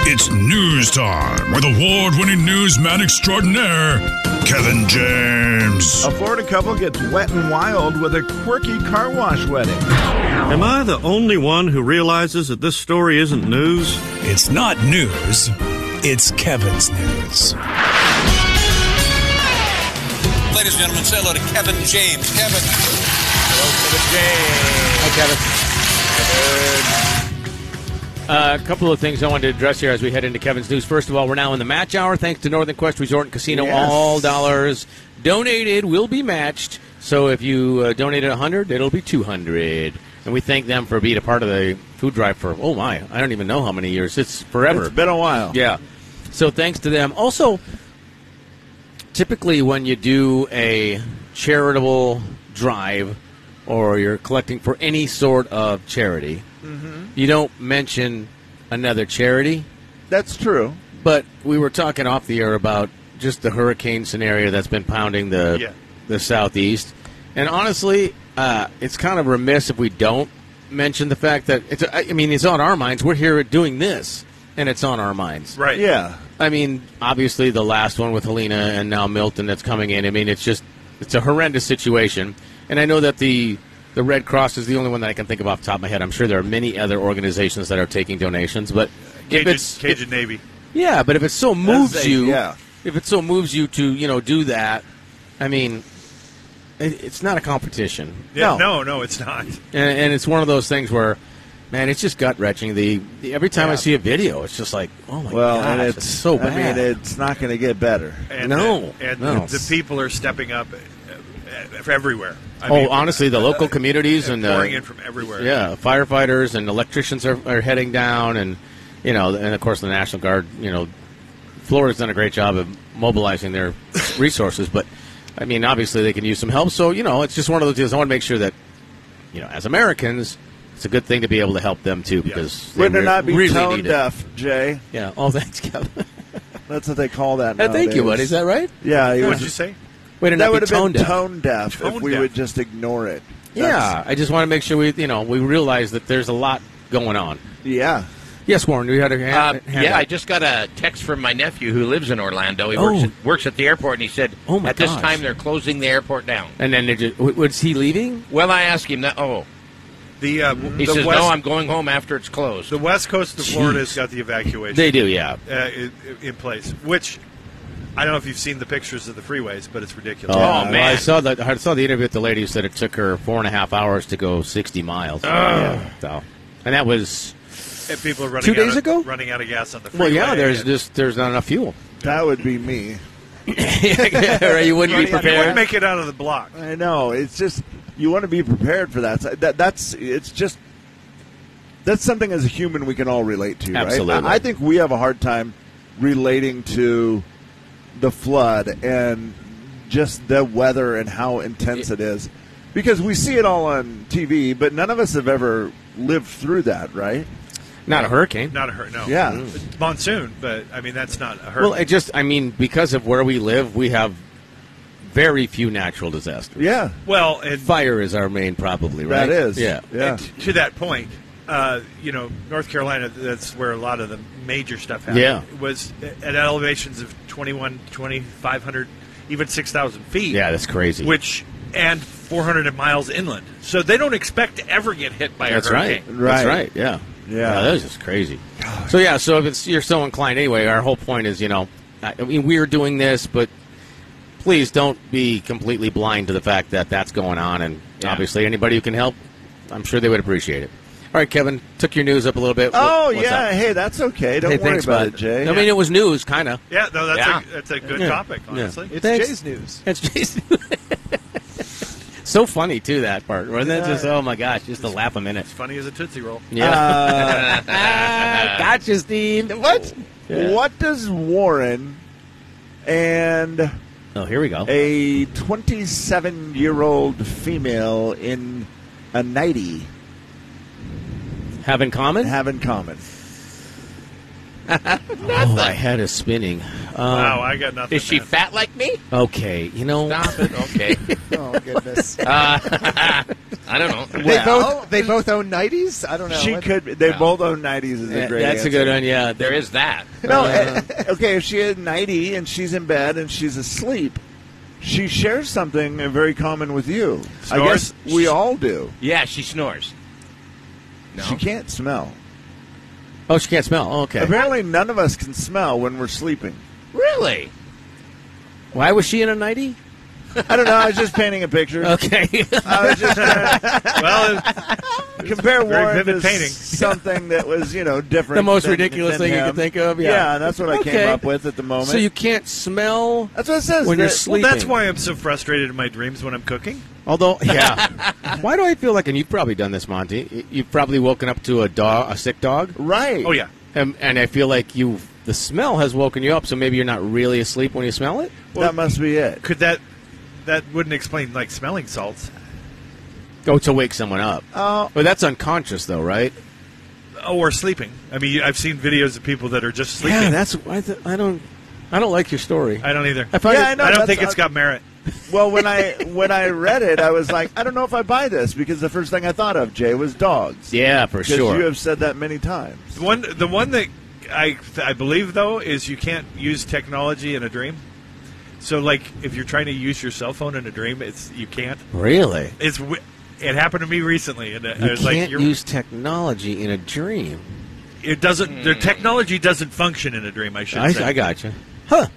It's news time with award-winning newsman extraordinaire, Kevin James. A Florida couple gets wet and wild with a quirky car wash wedding. Am I the only one who realizes that this story isn't news? It's not news. It's Kevin's news. Ladies and gentlemen, say hello to Kevin James. Kevin. Hello, Kevin James. Hi, Kevin. A couple of things I wanted to address here as we head into Kevin's news. First of all, we're now in the match hour. Thanks to Northern Quest Resort and Casino. Yes. All dollars donated will be matched. So if you donated 100, it'll be 200. And we thank them for being a part of the food drive for, oh my, I don't even know how many years. It's forever. It's been a while. Yeah. So thanks to them. Also, typically when you do a charitable drive or you're collecting for any sort of charity, you don't mention another charity. That's true. But we were talking off the air about just the hurricane scenario that's been pounding the southeast. And honestly, it's kind of remiss if we don't mention the fact that it's on our minds. We're here doing this, and it's on our minds. Right. Yeah. I mean, obviously the last one with Helena and now Milton that's coming in. I mean, it's a horrendous situation. And I know that the Red Cross is the only one that I can think of off the top of my head. I'm sure there are many other organizations that are taking donations, but Cajun Navy. Yeah, but if it so moves you, yeah. if it so moves you to do that, I mean, it's not a competition. Yeah, no, it's not. And it's one of those things where, man, it's just gut wrenching. Every time I see a video, it's just like, oh my god, and it's so bad. I mean, it's not going to get better. And, No. The people are stepping up everywhere. Honestly, the local communities and pouring in from everywhere. Yeah, firefighters and electricians are heading down, and and of course the National Guard. Florida's done a great job of mobilizing their resources, but I mean, obviously they can use some help. So it's just one of those deals. I want to make sure that as Americans, it's a good thing to be able to help them too, because Would it not be really tone need it. deaf, Jay? Yeah. Oh, thanks, Kevin. That's what they call that Thank you, nowadays. buddy. Is that right? Yeah. What'd you say? Wait, That would be have been tone deaf. tone deaf if we Tone would deaf. just ignore it. Yeah, I just want to make sure we realize that there's a lot going on. Yeah. Yes, Warren, you had a hand. I just got a text from my nephew who lives in Orlando. He works at the airport, and he said, Oh, my at this gosh. time they're closing the airport down. And then was he leaving? Well, I asked him that. He says, no, I'm going home after it's closed. The west coast of Florida has got the evacuation. They do, yeah. In place, which I don't know if you've seen the pictures of the freeways, but it's ridiculous. man. Well, I saw the interview with the lady who said it took her 4.5 hours to go 60 miles. And that was And people are running 2 days ago? running out of gas on the freeway. well, yeah. There's not enough fuel. That would be me. Or you wouldn't be You wouldn't prepared. make it out of the block. I know. It's just you want to be prepared for that. That's something as a human we can all relate to, Absolutely. right? I think we have a hard time relating to the flood and just the weather and how intense it is, because we see it all on TV, but none of us have ever lived through that, right? Not a hurricane. Not a hurricane. No. Yeah. It's monsoon, but I mean that's not a hurricane. Well, because of where we live, we have very few natural disasters. Yeah. Well, and Fire is our main, probably, right? That is. Yeah. Yeah. And to that point, North Carolina, that's where a lot of the major stuff happened. Yeah. Was at elevations of 2,500, even 6,000 feet. Yeah, that's crazy. And 400 miles inland. So they don't expect to ever get hit by That's a hurricane. right. That's right. Yeah. Yeah. That was just crazy. So if you're so inclined anyway, our whole point is, we're doing this, but please don't be completely blind to the fact that that's going on. And obviously, anybody who can help, I'm sure they would appreciate it. All right, Kevin, took your news up a little bit. Oh, What's yeah. up? Hey, that's okay. Don't Hey, worry thanks, about bud. it, Jay. I mean, it was news, kind of. Yeah, no, Yeah. that's a good Yeah. topic, honestly. It's Thanks. Jay's news. That's Jason. So funny, too, that part. Wasn't that just, oh, my gosh, just a laugh a minute. It's funny as a Tootsie Roll. Yeah. Gotcha, Steve. What? Yeah. What does Warren and Oh, here we go. a 27-year-old female in a nightie Have in common? have in common? my head is spinning. Wow, I got nothing. Is she man. fat like me? Okay, you know. Stop it. Okay. Oh goodness. I don't know. They both own 90s. I don't know. She could. They both own 90s. Is a great. That's answer. a good one. Yeah, There is that. No, okay. If she had 90 and she's in bed and she's asleep, she shares something very common with you. I Snores? guess we all do. Yeah, she snores. No. She can't smell. Oh, she can't smell. Oh, okay. Apparently, none of us can smell when we're sleeping. Really? Why was she in a 90? I don't know. I was just painting a picture. Okay. I was just trying to Well, compare very Warren vivid to painting. something that was, different. The most than- ridiculous than thing you him. could think of? Yeah. Yeah, and that's what I Okay. came up with at the moment. So you can't smell that's what it says. when you're that- sleeping. well, that's why I'm so frustrated in my dreams when I'm cooking. Although, yeah. Why do I feel like, and you've probably done this, Monty, you've probably woken up to a sick dog. Right. Oh, yeah. And I feel like the smell has woken you up, so maybe you're not really asleep when you smell it? That must be it. Could that wouldn't explain, like, smelling salts. Oh, to wake someone up. Oh. But that's unconscious, though, right? Oh, or sleeping. I mean, I've seen videos of people that are just sleeping. Yeah, that's I don't like your story. I don't either. I find Yeah, it- I know. I don't that's- think it's got merit. Well, when I read it, I was like, I don't know if I buy this because the first thing I thought of, Jay, was dogs. Yeah, for Because sure. you have said that many times. The one that I believe, though, is you can't use technology in a dream. So, like, if you're trying to use your cell phone in a dream, you can't. Really? It happened to me recently, and I You was can't like, use technology in a dream. it doesn't. The technology doesn't function in a dream. I should say. I got you. Huh.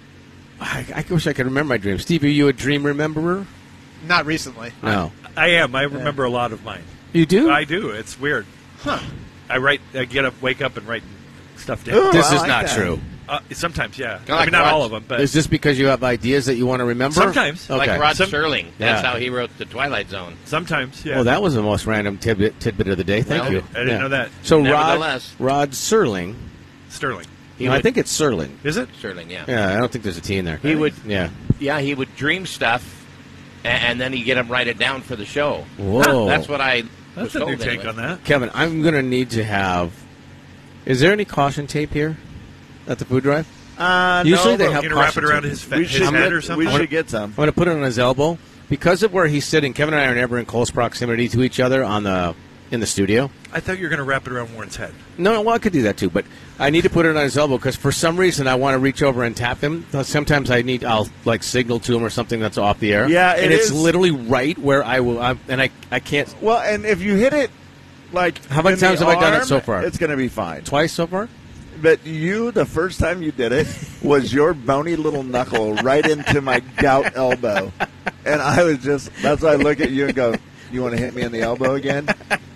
I wish I could remember my dreams. Steve, are you a dream rememberer? Not recently. No. I am. I remember a lot of mine. You do? I do. It's weird. Huh. I get up, wake up, and write stuff down. Ooh, This I is like not that. true. Sometimes, yeah. Kinda I mean, like not Rod- all of them, but Is this because you have ideas that you want to remember? Sometimes. Okay. Like Rod Some- Serling. That's Yeah. how he wrote The Twilight Zone. sometimes, yeah. Well, that was the most random tidbit of the day. Thank Well, you. I didn't know that. So Nevertheless. Rod Serling. Sterling. He I would- think it's Serling. Is it? Serling, yeah. Yeah, I don't think there's a T in there. He would- Yeah. Yeah, he would dream stuff, and then he'd get him write it down for the show. Whoa. That's what I That's was a new told take anyway. on that. Kevin, I'm going to need to have. Is there any caution tape here at the food drive? no, Usually they but have You gonna wrap it caution around tape. his we should, head or something? we should get some. I'm going to put it on his elbow because of where he's sitting. Kevin and I are never in close proximity to each other in the studio. I thought you were going to wrap it around Warren's head. No, well, I could do that too, but I need to put it on his elbow because for some reason I want to reach over and tap him. Sometimes I'll like signal to him or something that's off the air. Yeah, and it it's is. literally right where I will, I can't. Well, and if you hit it, like How many in the times have I done it arm, so far? It's going to be fine. Twice so far. But the first time you did it, was your bony little knuckle right into my gout elbow. And I was that's why I look at you and go, you want to hit me in the elbow again?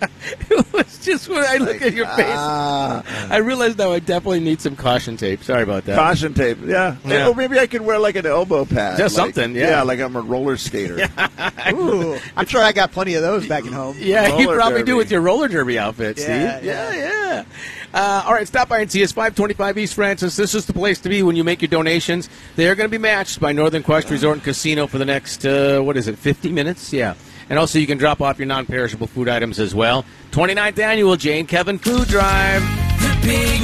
It was just when I look at your face, Ah, I realized now I definitely need some caution tape. Sorry about that. caution tape. Yeah. Yeah. Or maybe I could wear like an elbow pad. Just like, something, yeah. Yeah, like I'm a roller skater. Ooh, I'm sure I got plenty of those back at home. Yeah, you Roller probably derby. do with your roller derby outfit, Steve. Yeah, Yeah. All right, stop by and see us, 525 East Francis. This is the place to be when you make your donations. They are going to be matched by Northern Quest Resort and Casino for the next, 50 minutes? Yeah. And also you can drop off your non-perishable food items as well. 29th Annual Jay and Kevin Food Drive. The big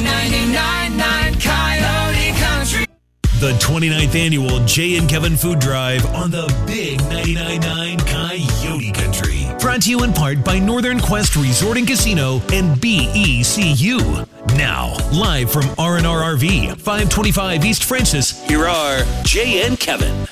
99.9 Coyote Country. The 29th annual Jay and Kevin Food Drive on the Big 99.9 Coyote Country. Brought to you in part by Northern Quest Resort and Casino and BECU. Now, live from R&R RV, 525 East Francis, here are Jay and Kevin.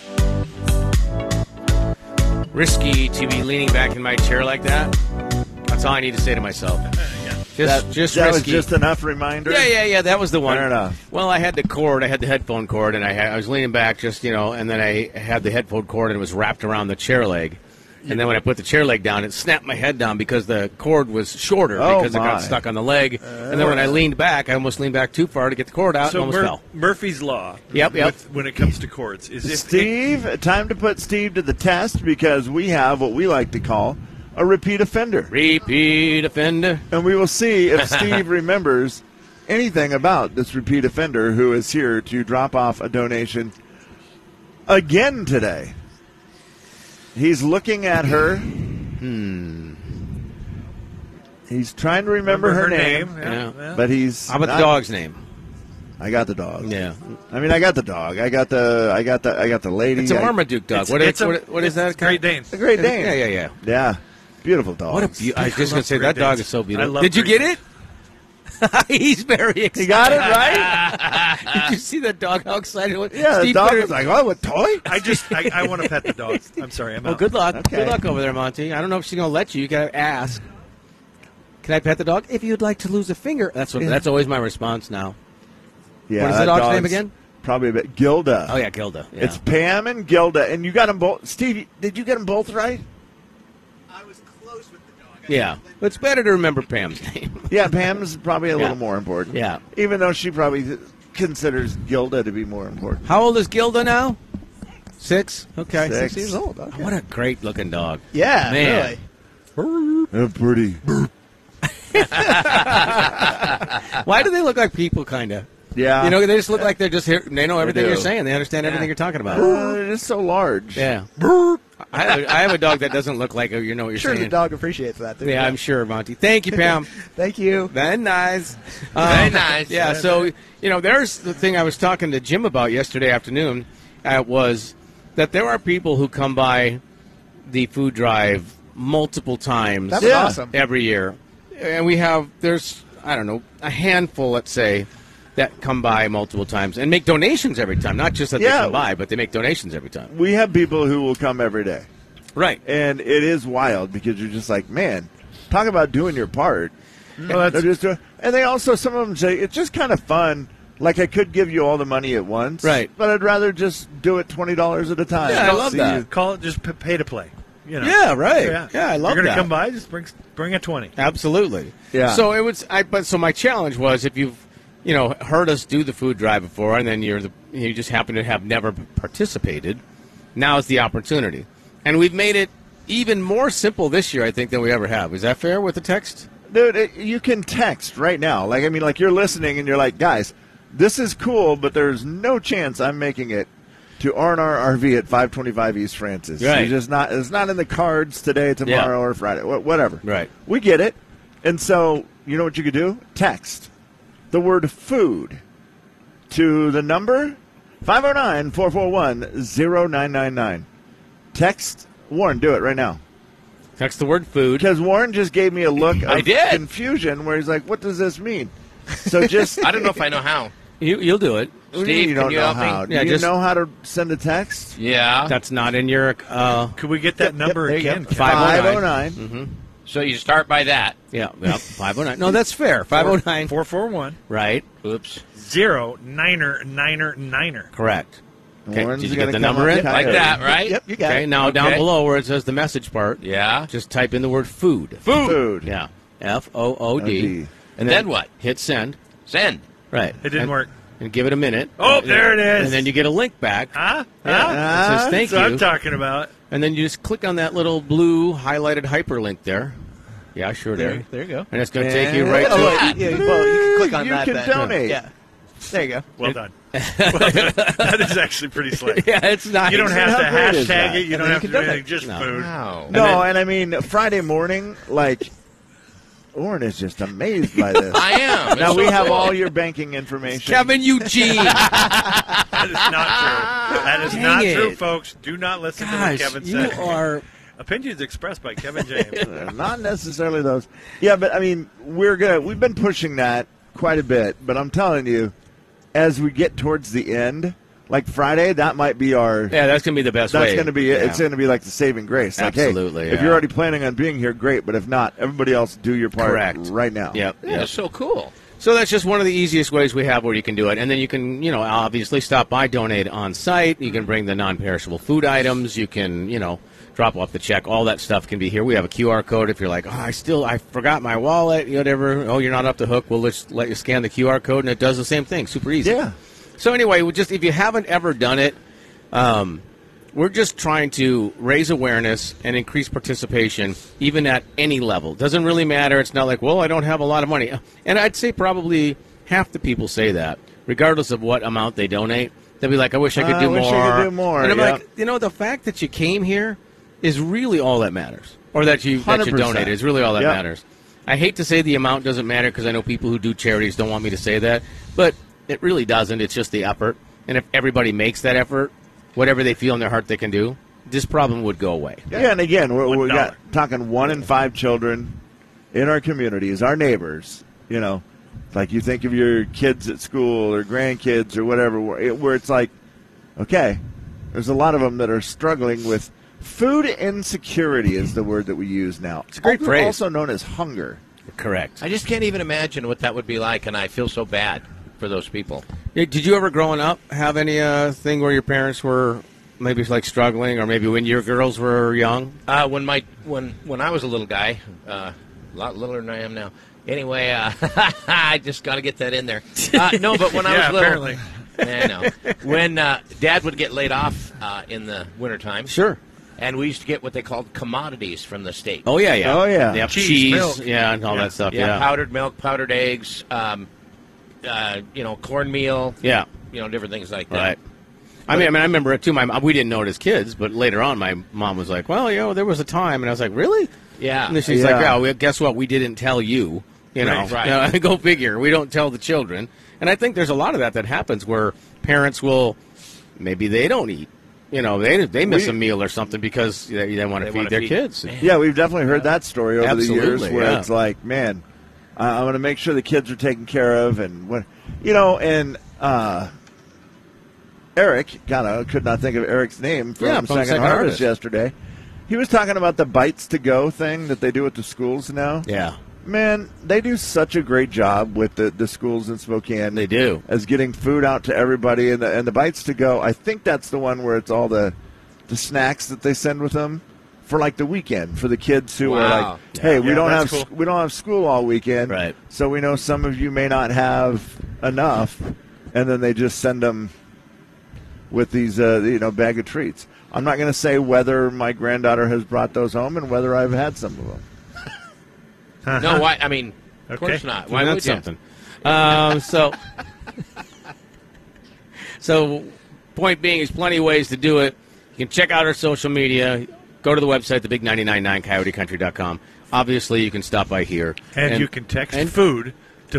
Risky to be leaning back in my chair like that. That's all I need to say to myself. Just that was risky. just enough reminder. Yeah, that was the one. Fair enough. Well, I had the headphone cord, and I was leaning back just, and then I had the headphone cord, and it was wrapped around the chair leg. And then when I put the chair leg down, it snapped my head down because the cord was shorter because it my. got stuck on the leg. And then when I leaned back, I almost leaned back too far to get the cord out and So almost fell. Murphy's Law. Yep. When it comes to cords, is if Steve, time to put Steve to the test because we have what we like to call a repeat offender. Repeat offender. And we will see if Steve remembers anything about this repeat offender who is here to drop off a donation again today. He's looking at her. He's trying to remember her name. Yeah. But he's How about not- the dog's name? I got the dog. Yeah. I mean, I got the dog. I got the lady. It's a Marmaduke dog. What is that? Great Dane. A Great Dane. Yeah. Yeah. Beautiful dog. What a I was just going to say, that dog is so beautiful. love Did you Great get it? He's very excited. You got it, right? Did you see that dog? How excited it was? Yeah, Steve the dog put was like, oh, a toy? I want to pet the dog. I'm sorry. I'm Oh, out. good luck. Okay. Good luck over there, Monty. I don't know if she's going to let you. You got to ask. Can I pet the dog? If you'd like to lose a finger. That's always my response now. Yeah, What is that the dog's name dog's again? Probably a bit. Gilda. Oh, yeah, Gilda. Yeah. It's Pam and Gilda, and you got them both. Steve, did you get them both right? I was close with the dog. Yeah. It's better to remember Pam's name. Yeah, Pam's probably a Yeah. little more important. Yeah. Even though she probably considers Gilda to be more important. How old is Gilda now? 6? Okay. 6 years old. Okay. What a great looking dog. Yeah, Man. really. They're pretty. Why do they look like people, kind of? Yeah. You know, they just look like they're just here. They know everything do. you're saying. They understand everything you're talking about. They're just so large. Yeah. I have a dog that doesn't look like you know what you're Sure, saying. the dog appreciates that. Too. Yeah, I'm sure, Monty. Thank you, Pam. Thank you. Very nice. Very nice. Yeah, so, you know, there's the thing I was talking to Jim about yesterday afternoon was that there are people who come by the food drive multiple times That was awesome. every year. And there's, I don't know, a handful, let's say, that come by multiple times and make donations every time. Not just that they come by, but they make donations every time. We have people who will come every day. Right. And it is wild because you're just like, man, talk about doing your part. Well, They're just doing, and they also, some of them say, it's just kind of fun. Like, I could give you all the money at once. Right. But I'd rather just do it $20 at a time. Yeah, I love that. Call it just pay to play. You know. Yeah, right. Yeah, I love You're that. come by, just bring a 20. Absolutely. Yeah. So it was. So my challenge was, if you've, heard us do the food drive before, and then you just happen to have never participated, now is the opportunity, and we've made it even more simple this year, I think, than we ever have. Is that fair with the text? Dude, you can text right now. Like, I mean, like, you're listening and you're like, guys, this is cool, but there's no chance I'm making it to R&R RV at 525 East Francis. Right. It's not in the cards today, tomorrow, or Friday, whatever. Right. We get it. And so, you know what you could do? Text the word food to the number 509-441-0999. Text Warren. Do it right now. Text the word food. Because Warren just gave me a look of I did. confusion where he's like, what does this mean? So just... I don't know if I know how. You'll do it. What do you mean you Steve, don't can you know help me? how? Do Yeah, you just- know how to send a text? Yeah. That's not in your. Could we get that number there you again? go. 509. 509. So you start by that. Yeah, 509. No, that's fair. 509. 441 Right. Oops. 0999. Correct. Okay. Warren's Did you gonna get the come number up in? Like tight. that, right? Yep, you got Okay. it. Now down Okay. below where it says the message part, Yeah. just type in the word food. Food. Yeah. FOOD. OD. And Then what? Hit send. Send. Right. It didn't And- work. And give it a minute. Oh, And- there it is. And then you get a link back. Huh? Yeah. It says thank That's what you. I'm talking about. And then you just click on that little blue highlighted hyperlink there. Yeah, sure there. There you go. And it's going to take you right Oh, to wait, yeah, well, you can click on You that. can then. donate. Yeah. There you go. Well done. Well done. That is actually pretty slick. Yeah, it's nice. You don't have to How great is that? hashtag it. You don't then have you to can do anything. donate. Just No. food. Wow. No, and I mean, Friday morning, like, Warren is just amazed by this. I am. Now It's we so have cool. all your banking information. Kevin Eugene. That is not true. That is Dang not true, it. folks. Do not listen to what Gosh, Kevin you said. are. Opinions expressed by Kevin James. Not necessarily those. Yeah, but I mean, we've been pushing that quite a bit, but I'm telling you, as we get towards the end, like Friday, that might be our. Yeah, that's going to be the best way. That's going to be Yeah. it's going to be like the saving grace. Like, Absolutely, hey, if yeah. you're already planning on being here, great. But if not, everybody else do your part Correct. right now. Yep. Yeah, yep. it's so cool. So that's just one of the easiest ways we have where you can do it. And then you can, obviously stop by, donate on site. You can bring the non-perishable food items. You can, drop off the check. All that stuff can be here. We have a QR code if you're like, I forgot my wallet, whatever. Oh, you're not up to hook. We'll just let you scan the QR code, and it does the same thing. Super easy. Yeah. So anyway, if you haven't ever done it, we're just trying to raise awareness and increase participation, even at any level. Doesn't really matter. It's not like, well, I don't have a lot of money. And I'd say probably half the people say that, regardless of what amount they donate. They'll be like, I wish I could do more. I wish I could do more. And I'm yeah. like, the fact that you came here is really all that matters. Or that you 100%. donated is really all that Yep. matters. I hate to say the amount doesn't matter because I know people who do charities don't want me to say that. But It really doesn't. It's just the effort. And if everybody makes that effort, whatever they feel in their heart they can do, this problem would go away. Yeah, and again, we're got, talking 1 in 5 children in our communities, our neighbors, you know. Like you think of your kids at school or grandkids or whatever, where it's like, okay, there's a lot of them that are struggling with food insecurity is the word that we use now. It's a great phrase. Also known as hunger. Correct. I just can't even imagine what that would be like, and I feel so bad for those people. Yeah, did you ever, growing up, have any thing where your parents were maybe like struggling, or maybe when your girls were young? When I was a little guy, a lot littler than I am now. Anyway, I just got to get that in there. No, but when I was little, apparently. I know. When Dad would get laid off in the wintertime, Sure. and we used to get what they called commodities from the state. Oh yeah, yeah. Oh, yeah. Yep. Cheese, milk. Yeah, and all that stuff. Yeah. Powdered milk, powdered eggs, cornmeal. Yeah. Different things like that. Right. I mean, I remember it too. We didn't know it as kids, but later on, my mom was like, "Well, there was a time," and I was like, "Really?" Yeah. And then she's like, "Yeah, well, guess what? We didn't tell you." Right. Go figure. We don't tell the children, and I think there's a lot of that happens where parents will, maybe they don't eat. They miss a meal or something because they want to feed their kids. Yeah, we've definitely heard that story over the years where yeah. it's like, man, I'm going to make sure the kids are taken care of, and and Eric, could not think of Eric's name from Second Harvest yesterday. He was talking about the Bites to Go thing that they do at the schools now. Yeah. Man, they do such a great job with the schools in Spokane. They do. As getting food out to everybody. And the Bites to Go, I think that's the one where it's all the snacks that they send with them for like the weekend for the kids who are like, hey, we don't have school all weekend. Right. So we know some of you may not have enough. And then they just send them with these bag of treats. I'm not going to say whether my granddaughter has brought those home and whether I've had some of them. No, why? I mean, of course not. Why would you? Something. So, point being, there's plenty of ways to do it. You can check out our social media. Go to the website, thebig999coyotecountry.com. Obviously, you can stop by here. And you can text food to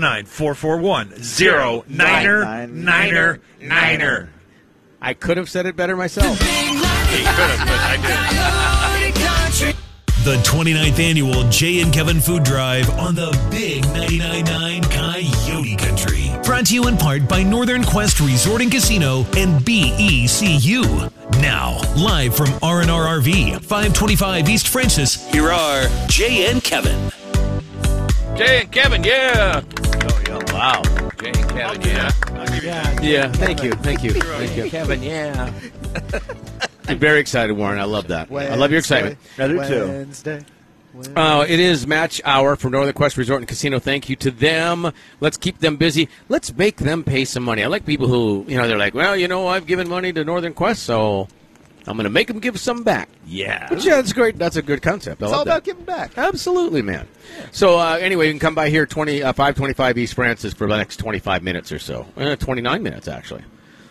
509-441-0999. I could have said it better myself. He could have, but I didn't. The 29th annual Jay and Kevin Food Drive on the Big 99.9 Coyote Country. Brought to you in part by Northern Quest Resort and Casino and BECU. Now, live from R&R RV, 525 East Francis, here are Jay and Kevin. Jay and Kevin, yeah. Wow. Jay and Kevin, yeah. Yeah, thank you. Kevin, yeah. I'm very excited, Warren. I love that. I love your excitement. I do too. Wednesday. It is match hour for Northern Quest Resort and Casino. Thank you to them. Let's keep them busy. Let's make them pay some money. I like people who, they're like, well, I've given money to Northern Quest, so I'm going to make them give some back. Yeah. But yeah, that's great. That's a good concept. It's all about giving back. Absolutely, man. Yeah. So anyway, you can come by here 525 East Francis for the next 25 minutes or so. 29 minutes, actually.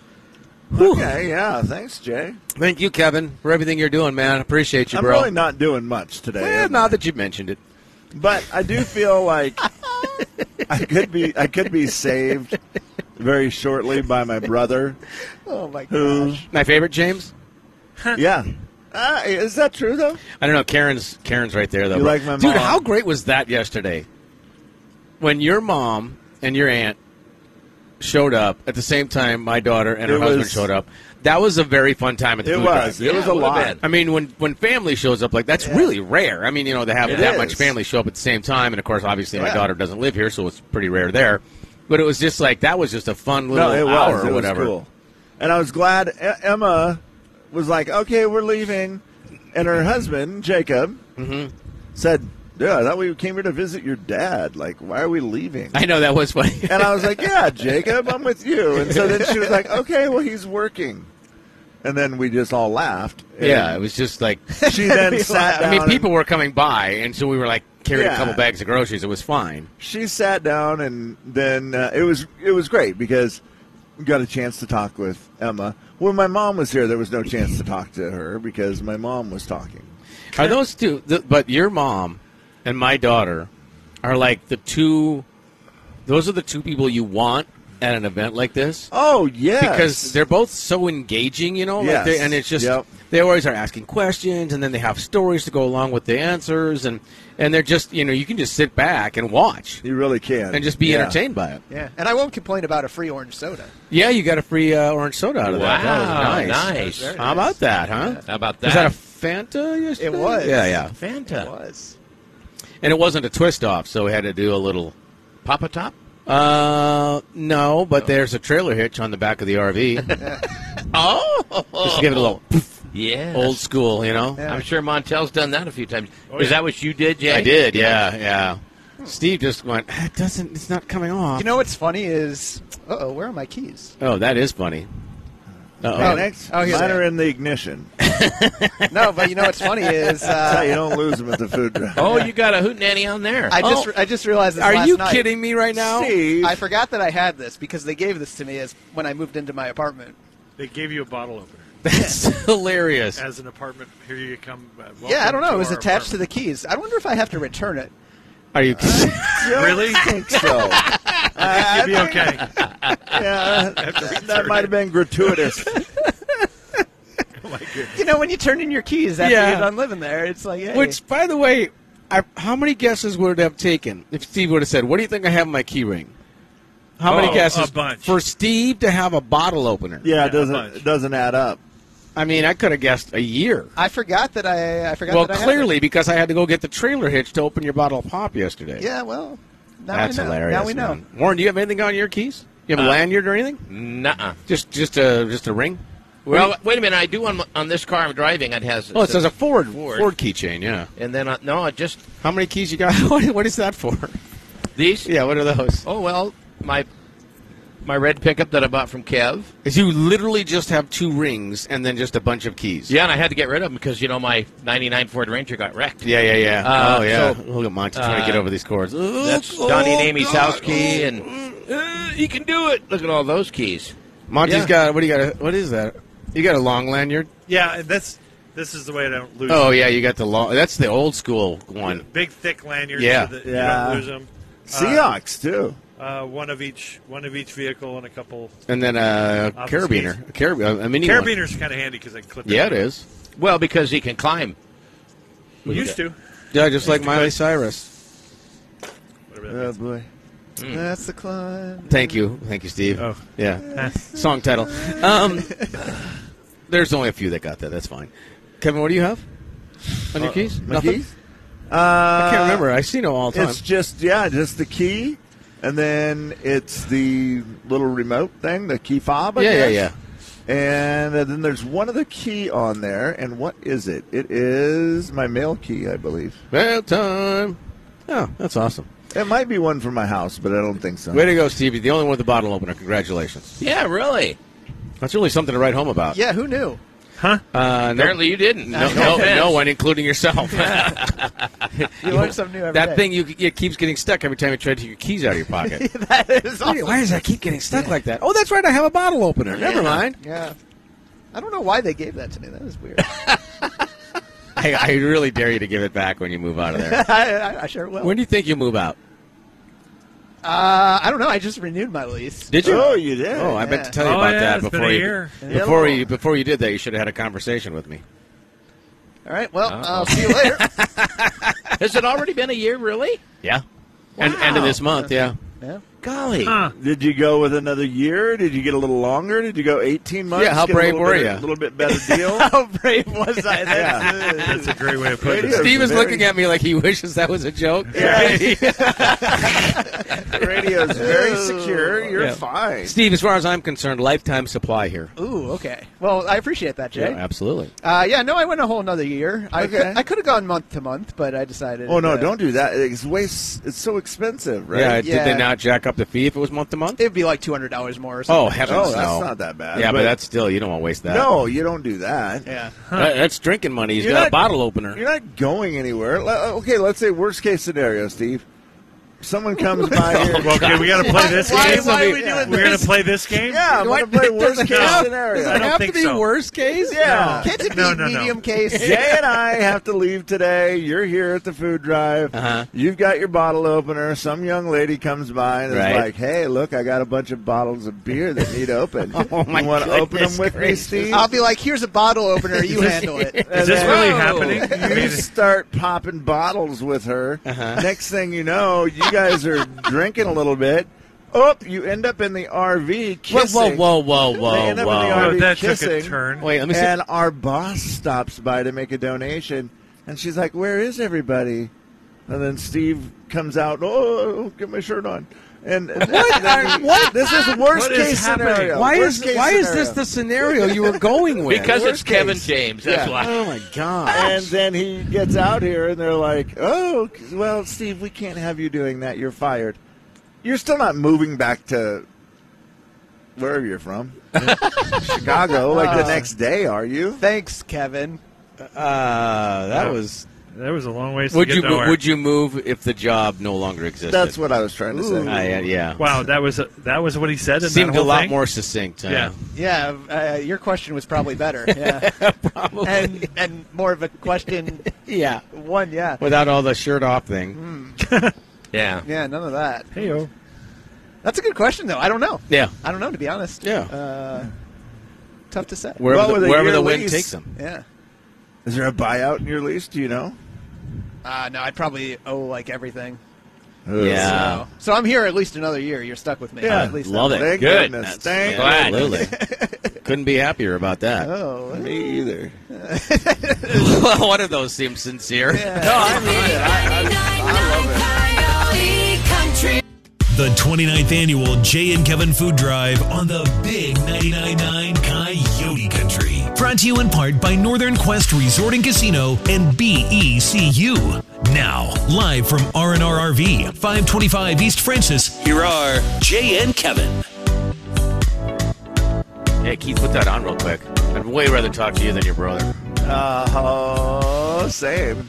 Okay, yeah. Thanks, Jay. Thank you, Kevin, for everything you're doing, man. Appreciate you, I'm bro. really not doing much today. Well, now that you mentioned it. But I do feel like I could be saved very shortly by my brother. Oh, my gosh. My favorite, James? Yeah. Is that true, though? I don't know. Karen's right there, though. You like my Dude, mom? how great was that yesterday? When your mom and your aunt showed up at the same time my daughter and her husband showed up. That was a very fun time at the food drive. It was a lot. I mean, when family shows up, like, that's really rare. I mean, to have that much family show up at the same time. And, of course, obviously my daughter doesn't live here, so it's pretty rare there. But it was just like, that was just a fun little hour or whatever. Was cool. And I was glad Emma was like, okay, we're leaving. And her husband, Jacob, said, yeah, I thought we came here to visit your dad. Like, why are we leaving? I know, that was funny. And I was like, yeah, Jacob, I'm with you. And so then she was like, okay, well, he's working. And then we just all laughed. Yeah, it was just like... She then sat down. I mean, people were coming by, and so we were like carrying a couple bags of groceries. It was fine. She sat down, and then it was great because we got a chance to talk with Emma. When my mom was here, there was no chance to talk to her because my mom was talking. Are those two... but your mom and my daughter are like the two... Those are the two people you want at an event like this. Oh, yes. Because they're both so engaging, like Yes. and it's just Yep. they always are asking questions, and then they have stories to go along with the answers, and they're just you can just sit back and watch. You really can. And just be Yeah. entertained by it. Yeah, and I won't complain about a free orange soda. Yeah, you got a free orange soda out of that. That was Wow, nice. nice. How about that, huh? How about that? Was that a Fanta yesterday? It was. Yeah. Fanta? It was. And it wasn't a twist off, so we had to do a little. Papa Top? No, but there's a trailer hitch on the back of the RV. Oh! Just to give it a little Yeah. old school, I'm sure Montel's done that a few times. Oh, Is yeah. that what you did, Jay? I did, yeah. Steve just went, it's not coming off. You know what's funny is, where are my keys? Oh, that is funny. Hey, next, Oh, here mine they are are. in the ignition. No, but you know what's funny is, That's how you don't lose them at the food drive. Oh, you got a hootenanny on there. I just realized this Are last you night. kidding me right now? Steve. I forgot that I had this because they gave this to me as when I moved into my apartment. They gave you a bottle opener That's hilarious. as an apartment. Here you come. Yeah, I don't know. It was attached to the keys. I wonder if I have to return it. Are you Really? I think so. You'd be okay. Yeah, that might have been gratuitous. Oh my goodness. You know, when you turn in your keys after Yeah. you're done living there, it's like, hey. Which, by the way, how many guesses would it have taken if Steve would have said, "What do you think I have in my key ring?" How many Oh, guesses a bunch. for Steve to have a bottle opener? Yeah, Yeah, a bunch. it doesn't add up. I mean, I could have guessed a year. I forgot that I forgot Well, that I had clearly, it. because I had to go get the trailer hitch to open your bottle of pop yesterday. Yeah, well, now That's I know. hilarious. Now we know. man. Warren, do you have anything on your keys? You have a lanyard or anything? Nuh-uh. Just a ring? Well, wait a minute. I do on this car I'm driving. It has. Oh, it says a Ford Ford. keychain. Yeah. And then no, I just How many keys you got? What is that for? these. Yeah. What are those? Oh well, my red pickup that I bought from Kev. Is you literally just have 2 rings and then just a bunch of keys? Yeah, and I had to get rid of them because my '99 Ford Ranger got wrecked. Yeah. Oh yeah. so, Look at Monty trying to get over these cords. That's Donnie and Amy's house key, and he can do it. Look at all those keys. Monty's Yeah. got. What do you got? What is that? You got a long lanyard? Yeah, and this is the way I don't lose. Oh them. yeah, you got the long. That's the old school one. Big thick lanyards. Yeah. So that Yeah. You don't lose them. Seahawks too. One of each vehicle and a couple. And then a Off the carabiner, a mini one. Carabiner's kind of handy because I can clip. Yeah, it is. Well, because he can climb. Used to. Yeah, just like to Miley cut. Cyrus. Whatever that Oh means. boy. That's the climb. Thank you, Steve. Oh. Yeah, song title. There's only a few that got that. That's fine. Kevin, what do you have on your keys? My Nothing? keys? I can't remember. I see no all the time. It's just the key, and then it's the little remote thing, the key fob. I guess. Yeah. And then there's one other key on there, and what is it? It is my mail key, I believe. Mail time. Oh, that's awesome. It might be one for my house, but I don't think so. Way to go, Stevie. The only one with the bottle opener. Congratulations. Yeah, really. That's really something to write home about. Yeah, who knew? Apparently you didn't. No one, including yourself. You learn something new every That day. thing it keeps getting stuck every time you try to take your keys out of your pocket. That is awesome. Why does that keep getting stuck like that? Oh, that's right. I have a bottle opener. Never mind. Yeah. I don't know why they gave that to me. That was weird. I really dare you to give it back when you move out of there. I sure will. When do you think you move out? I don't know. I just renewed my lease. Did you? Oh, you did? Oh, I meant to tell you Oh, about yeah, that it's been before a you year. before you did that. You should have had a conversation with me. All right. Well, I'll see you later. Has it already been a year, really? Yeah. And end of this month. Yeah. Yeah. Golly. Did you go with another year? Did you get a little longer? Did you go 18 months? Yeah, how Get a brave little were bit- you? A little bit better deal? How brave was I? That's a great way of putting Radio- it. Steve is very- looking at me like he wishes that was a joke. Radio is very secure. You're Yeah. fine. Steve, as far as I'm concerned, lifetime supply here. Ooh, okay. Well, I appreciate that, Jay. Yeah, absolutely. No, I went a whole another year. Okay. I could have gone month to month, but I decided. Oh, no, don't do that. It's so expensive, right? Yeah, did Yeah. they not jack up the fee if it was month to month? It'd be like $200 more or something. Oh, heavens Oh, that's no. not that bad. Yeah, but that's still, you don't want to waste that. No, you don't do that. Yeah. That's drinking money. He's You're got a not- bottle opener. You're not going anywhere. Okay, let's say worst case scenario, Steve. someone comes by here. Well, okay, we got to play this Why- game. why are we doing We're going this? to play this game? Yeah, I'm going to play worst case scenario. Does I it don't have think to be so. worst case? Yeah. Can't it be No. medium case? Jay and I have to leave today. You're here at the food drive. Uh-huh. You've got your bottle opener. Some young lady comes by and Right. is like, "Hey, look, I got a bunch of bottles of beer that need open. Oh, my you want to open them goodness with me, gracious. Steve?" I'll be like, here's a bottle opener. You handle it. Is this really happening? I You mean, start popping bottles with her. Next thing you know, you guys are drinking a little bit. Oh, you end up in the RV kissing. Whoa. They end up in the oh, RV that took a kissing. turn. Wait, let me see. And our boss stops by to make a donation, and she's like, "Where is everybody?" And then Steve comes out. Oh, get my shirt on. And What? This is worst What is case happening? scenario. Why Worst is case this scenario. the scenario you were going with? Because Worst it's Kevin case. James. That's Yeah. why. Oh my god! And then he gets out here, and they're like, "Oh, well, Steve, we can't have you doing that. You're fired. You're still not moving back to wherever you're from, Chicago, like the next day, are you?" Thanks, Kevin. That was That was a long ways to Would get you nowhere. would you move if the job no longer existed? That's what I was trying to say. Yeah. Wow, that was what he said in Seemed that whole a lot thing? more succinct. Yeah. Yeah, your question was probably better. Yeah, Probably. and more of a question. Yeah. One, yeah, Without all the shirt off thing. Yeah. yeah, none of that. Hey-o. That's a good question, though. I don't know. Yeah. I don't know, to be honest. Yeah. Tough to say. Wherever Well, with a wherever year the wind lease- takes them. Yeah. Is there a buyout in your lease? Do you know? No, I'd probably owe like everything. Yeah. So I'm here at least another year. You're stuck with me. Yeah. At least Love that it. Thank Good. goodness. That's- Thank glad. goodness. Absolutely. Couldn't be happier about that. Oh, Me either. Well, one of those seems sincere. No, I mean it. I love it. The 29th annual Jay and Kevin Food Drive on the Big 99.9 Coyote Country. Brought to you in part by Northern Quest Resort and Casino and BECU. Now, live from R&R RV, 525 East Francis, here are Jay and Kevin. Hey, Keith, put that on real quick. I'd way rather talk to you than your brother. Same.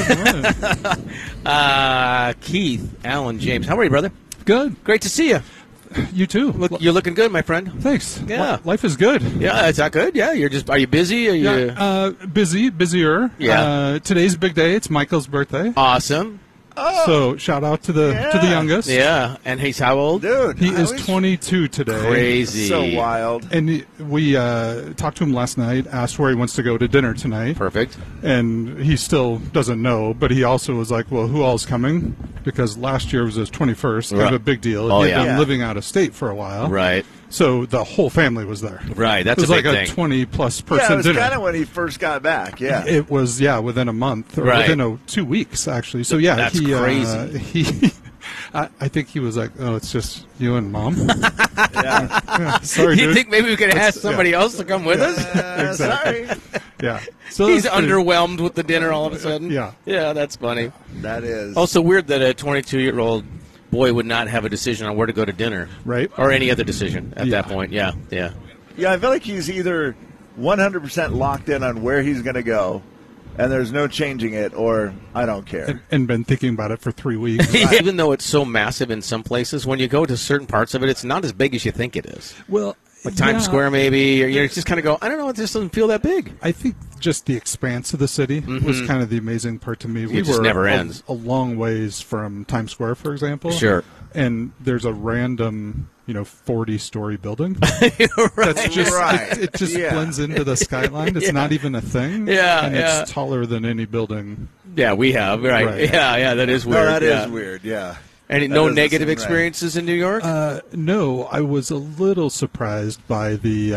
Keith, Alan, James. How are you, brother? Good. Great to see you. You too. You're looking good, my friend. Thanks. Yeah. Life is good. Yeah, is that good? Yeah, are you busy? Are you Yeah, busier. Yeah. Today's a big day. It's Michael's birthday. awesome? So shout out to the youngest. Yeah, and he's how old? Dude, He I is always- 22 today. Crazy. So wild. And we talked to him last night, asked where he wants to go to dinner tonight. Perfect. And he still doesn't know, but he also was like, well, who all's coming? Because last year was his 21st. Kind of Right. a big deal. Oh, He had yeah. been Yeah. living out of state for a while. Right. So the whole family was there. Right. That's It was a big like thing. a 20-plus Yeah, person it was dinner. kind of when he first got back. Yeah. It was, within a month or Right. within 2 weeks, actually. So, yeah, That's crazy. He, I think he was like, oh, it's just you and Mom. yeah. Sorry, You dude. think maybe we could ask somebody else to come with us? Sorry. Yeah. So He's that's pretty- underwhelmed with the dinner all of a sudden. Yeah. Yeah, that's funny. That is. Also weird that a 22-year-old boy would not have a decision on where to go to dinner. Right. Or any other decision at that Yeah. point. Yeah, yeah. Yeah, I feel like he's either 100% locked in on where he's going to go, and there's no changing it, or I don't care. And been thinking about it for 3 weeks. Even though it's so massive in some places, when you go to certain parts of it, it's not as big as you think it is. Well, Like Times yeah. Square, maybe. Or you just kind of go, I don't know, it just doesn't feel that big. I think just the expanse of the city was kind of the amazing part to me. It just never a, ends. a long ways from Times Square, for example. Sure. And there's a random, 40-story building. Right. That's just Right. it just Yeah. blends into the skyline. It's not even a thing. Yeah, and yeah. it's taller than any building. Yeah, we have. Right. Right. Yeah, that is weird. No, that yeah. is weird, yeah. And That no doesn't negative seem right. experiences in New York? No, I was a little surprised by the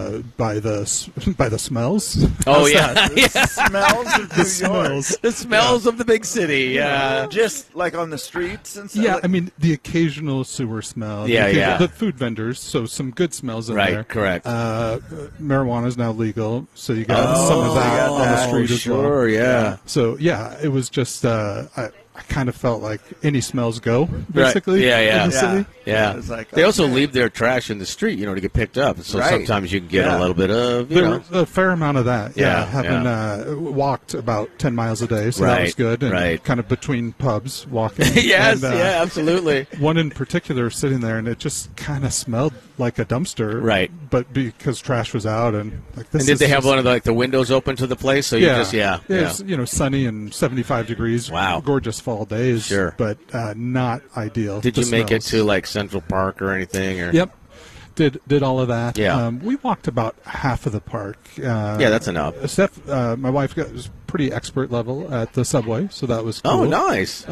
smells. Oh, How's yeah. that? Yeah. Smells of New York. Smells. The smells of the big city. Yeah. Just like on the streets and stuff. Yeah, like- I mean the occasional sewer smell. Yeah, yeah. The food vendors, so some good smells in Right, there. correct. Marijuana is now legal, so you got some of that got on the that. street as well. Sure, yeah. So yeah, it was just I kind of felt like any smells go, basically. Right. Yeah. In the city. Yeah. It's like, they also okay. leave their trash in the street, to get picked up. So Right. sometimes you can get Yeah. a little bit of, There was a fair amount of that. Yeah, having walked about 10 miles a day, so that was Right, good. And right. kind of between pubs, walking. Yes, and, yeah, absolutely. One in particular sitting there, and it just kind of smelled like a dumpster. Right. But because trash was out, and like this. And did is they have just- one of the windows open to the place? So you just, It's, sunny and 75 degrees. Wow. Gorgeous fall days. Sure. But not ideal. Did The you make it smells. to like Central Park or anything? Or? Yep. Did all of that. Yeah. We walked about half of the park. Yeah, that's enough. Steph, my wife was pretty expert level at the subway, so that was cool. Oh, nice.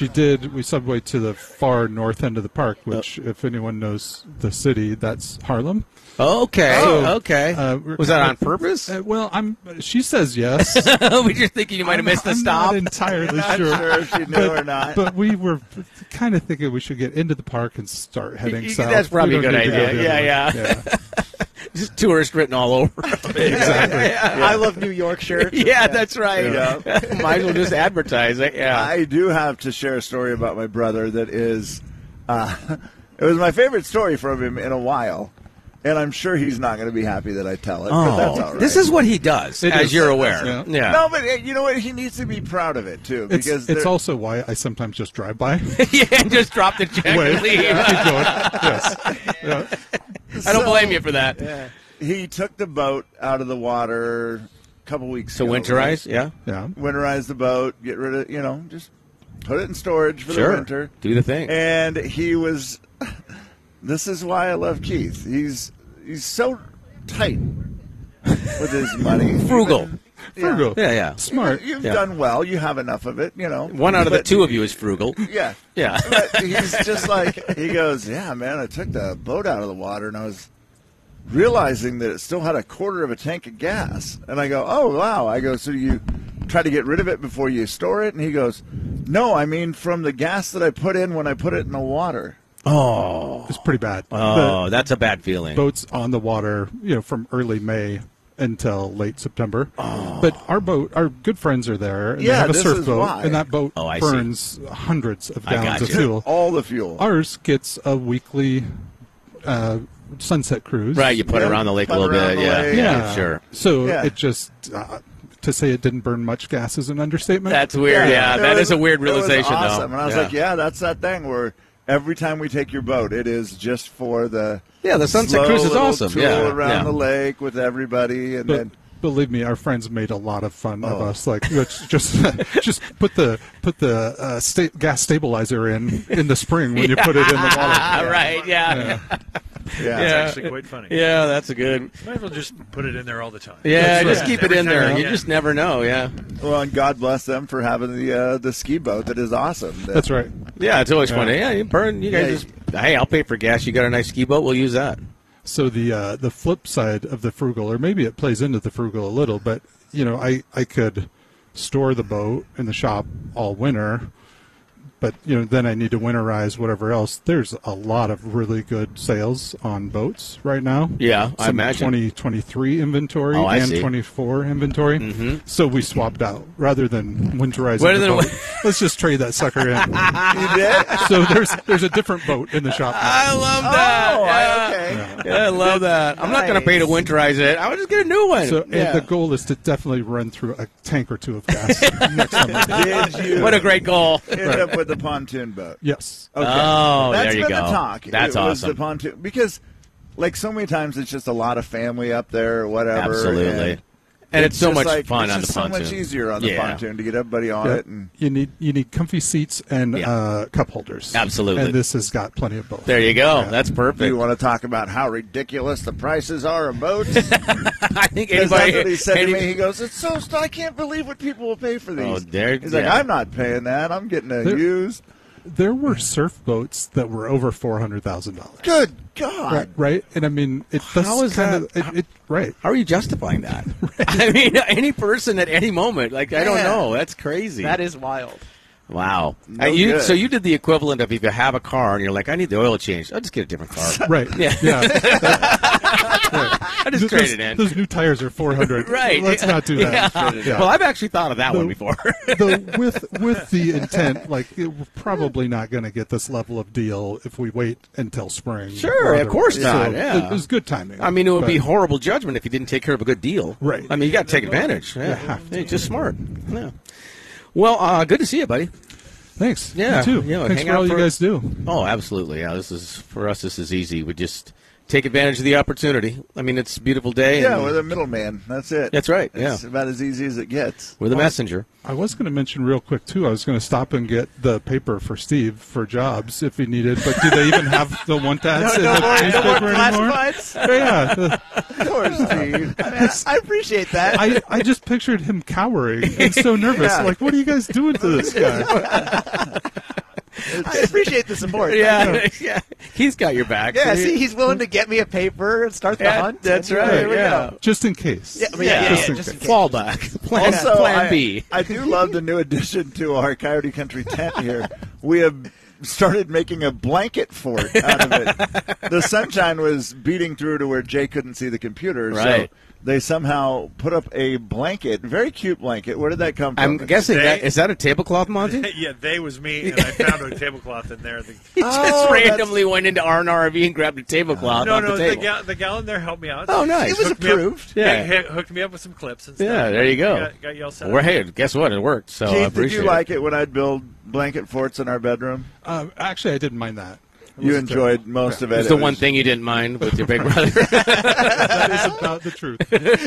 We subway to the far north end of the park, which, if anyone knows the city, that's Harlem. Okay. So, okay. Was that on purpose? She says yes. We just thinking you might have missed the stop. I'm not entirely Not sure. sure if she knew or not. But we were kind of thinking we should get into the park and start heading south. That's probably a We don't good need to go idea. the other way. Yeah. Just tourist written all over. Exactly. I love New York shirts. Yeah, that's right. Yeah. Might as well just advertise it. Yeah. I do have to share a story about my brother that is, it was my favorite story from him in a while. And I'm sure he's not going to be happy that I tell it, but that's all right. This is what he does, as you're aware. Yeah. No, but you know what? He needs to be proud of it, too. Because It's also why I sometimes just drive by. Yeah, and just drop the check Wait, and leave. keep going. Yes. Yeah. I don't blame you for that. Yeah. He took the boat out of the water a couple weeks So ago. winterize, yeah? Yeah. Winterize the boat, get rid of, just put it in storage for Sure. the winter. Do the thing. And he was, this is why I love Keith. He's so tight with his money. Frugal. Frugal. Yeah. Smart. You've done well. You have enough of it, One out of the two of you is frugal. Yeah. Yeah. But he's just like, he goes, yeah, man, I took the boat out of the water and I was realizing that it still had a quarter of a tank of gas. And I go, oh, wow. I go, so you try to get rid of it before you store it? And he goes, no, I mean from the gas that I put in when I put it in the water. Oh. It's pretty bad. Oh, that's a bad feeling. Boats on the water, from early May until late September. But our good friends are there. And they have a this surf is boat, why. and that boat I burns hundreds of gallons of gotcha. fuel. All the fuel. Ours gets a weekly sunset cruise. Right, you put it around the lake a little bit. Yeah, sure. So Yeah. it just to say it didn't burn much gas is an understatement. That's weird. Yeah, that is a weird It was realization, awesome. though. And I was like, yeah, that's that thing where every time we take your boat, it is just for the the sunset slow cruise is little awesome. tour Yeah, around the lake with everybody, and But then believe me, our friends made a lot of fun of Oh. us. Like, let's just put the gas stabilizer in the spring when you put it in the water. Right. Yeah. yeah, It's actually quite funny. Yeah, that's a good. Might as well just put it in there all the time. Yeah, That's just right. keep it Every in time there. you You can. just never know. Yeah. Well, and God bless them for having the ski boat that is awesome. That's right. Yeah, it's always funny. Yeah, you burn. You guys Yeah. just. Hey, I'll pay for gas. You got a nice ski boat. We'll use that. So the flip side of the frugal, or maybe it plays into the frugal a little, but I could store the boat in the shop all winter, but then I need to winterize whatever else. There's a lot of really good sales on boats right now. Yeah, I Some imagine. 2023 inventory Oh, I and see. 24 inventory. Mhm. So we swapped out rather than winterizing Rather the than boat. Let's just trade that sucker in. You did? So there's a different boat in the shop now. I love that. Oh, yeah. okay. Yeah, I love that. I'm not going to pay to winterize it. I would just get a new one. So and Yeah. the goal is to definitely run through a tank or two of gas next summer. Did you What a great goal. end up with the pontoon boat? Yes. Okay. Oh, That's there you been go. the talk. That's it was awesome. the pontoon because, like so many times, it's just a lot of family up there, or whatever. Absolutely. And it's so just much like, fun it's on the just pontoon. so much easier on the Yeah. pontoon to get everybody on Yeah. it. And You need comfy seats and Yeah. cup holders. Absolutely. And this has got plenty of both. There you go. Yeah. That's do perfect. you want to talk about how ridiculous the prices are of boats? I think 'Cause anybody. that's what he said to any- me. He goes, "It's so. I can't believe what people will pay for these." Oh, there- He's like, yeah. "I'm not paying that. I'm getting a There- used." There were surf boats that were over $400,000. Good God! Right? And I mean, it How is kind that- of right. How are you justifying that? I mean, any person at any moment. Like, I don't Yeah. know. That's crazy. That is wild. Wow. No good. So you did the equivalent of if you have a car and you're like, I need the oil change. I'll just get a different car. Right. Yeah. Yeah. Right. I just traded in. Those new tires are $400. Right. Let's not do that. Yeah. Well, I've actually thought of that one before. With the intent, like we're probably not going to get this level of deal if we wait until spring. Sure, of course not. Yeah. It was good timing. I mean, it would be horrible judgment if you didn't take care of a good deal. Right. I mean, you got to take advantage. Yeah. Hey, just smart. Yeah. Well, good to see you, buddy. Thanks. Yeah. You too. Thanks for all you guys do. Oh, absolutely. Yeah. This is easy. We just take advantage of the opportunity. I mean, it's a beautiful day. Yeah, and we're the middleman. That's it. That's right. It's about as easy as it gets. We're the messenger. I was going to mention real quick, too, I was going to stop and get the paper for Steve for jobs if he needed, but do they even have the one-tats in the newspaper anymore? Yeah. Poor Steve. I appreciate that. I just pictured him cowering and so nervous. Yeah. Like, what are you guys doing to this guy? I appreciate the support. Yeah. He's got your back. Yeah, see, he's willing to get me a paper and start the hunt. That's and right. There we go. Just in case. Just in case. Fallback. Plan B. I do love the new addition to our Coyote Country tent here. We have started making a blanket fort out of it. The sunshine was beating through to where Jay couldn't see the computer. Right. So they somehow put up a blanket, very cute blanket. Where did that come from? I'm guessing is that a tablecloth, Monty? Yeah, they was me, and I found a tablecloth in there. He just randomly went into R&RV and grabbed a tablecloth off the table. The gal in there helped me out. Oh, nice. It was approved. Hooked me up with some clips and stuff. Yeah, there you go. Got you all set Well, up. hey, guess what? It worked. So I Keith, did appreciate you like it when I'd build blanket forts in our bedroom? Actually, I didn't mind that. You enjoyed most of it. It's the one thing you didn't mind with your big brother. That is about the truth.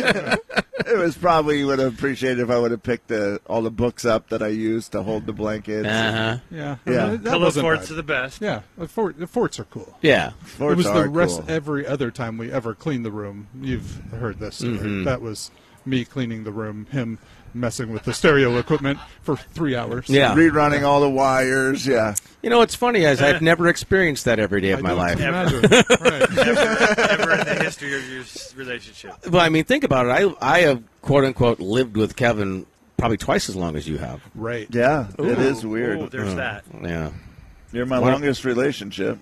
It was probably, you would have appreciated if I would have picked all the books up that I used to hold the blankets. Uh-huh. Yeah. Yeah. That Pillow wasn't forts bad. are the best. Yeah, the forts are cool. Yeah. Forts it was are the rest cool. every other time we ever cleaned the room. You've heard this story. Mm-hmm. That was me cleaning the room, him messing with the stereo equipment for 3 hours. Yeah. Rerunning all the wires, yeah. You know what's funny is I've never experienced that every day of my don't life. imagine. Right. Never in the history of your relationship. Well, I mean, think about it. I have, quote unquote, lived with Kevin probably twice as long as you have. Right. Yeah, it is weird. Oh, there's that. Yeah. You're my longest relationship.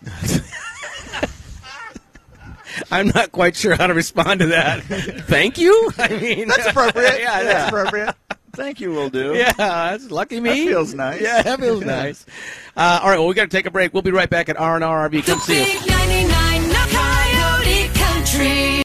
I'm not quite sure how to respond to that. Thank you? I mean, That's appropriate. Yeah, That's appropriate. Thank you, will do. Yeah, that's lucky me. That feels nice. Yeah, that feels nice. All right, well, we got to take a break. We'll be right back at R&R RV. Come see us. Big 99 Coyote Country.